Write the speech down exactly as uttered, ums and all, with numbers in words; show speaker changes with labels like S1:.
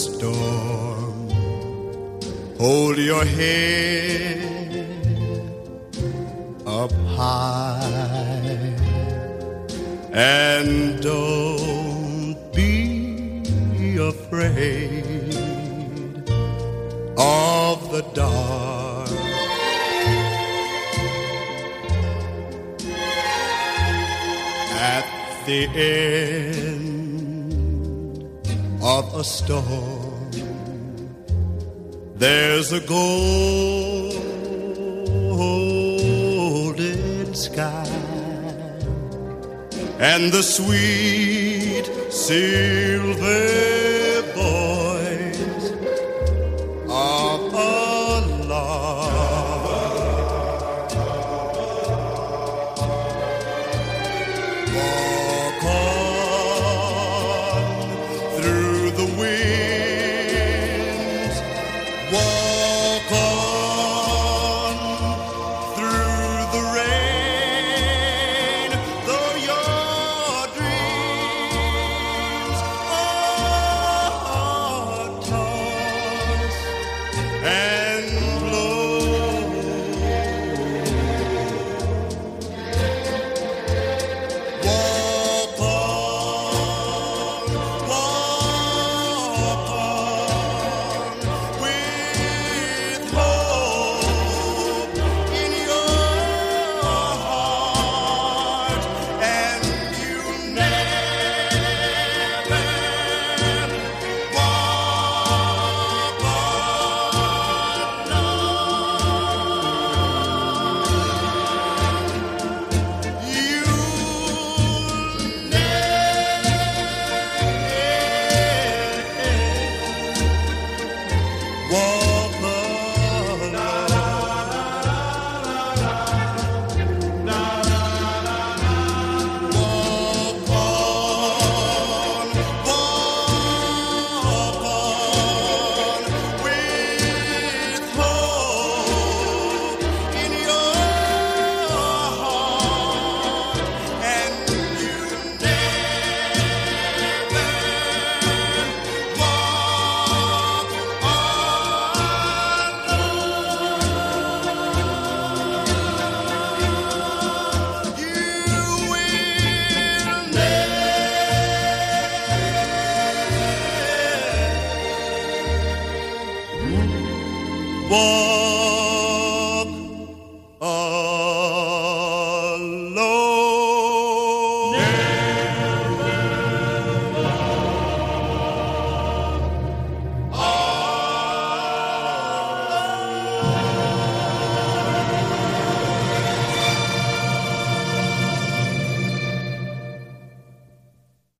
S1: storm. Hold your head up high and don't be afraid of the dark. At the end of a storm, there's a golden sky and the sweet silver voice of a lark. Walk on through the winds, walk on through the rain, though your dreams are tossed and blown. Walk on, walk on with hope in your heart, and you'll never walk alone. You'll never walk alone. Walk on, walk on with hope in your heart, and you'll never walk alone. You will never walk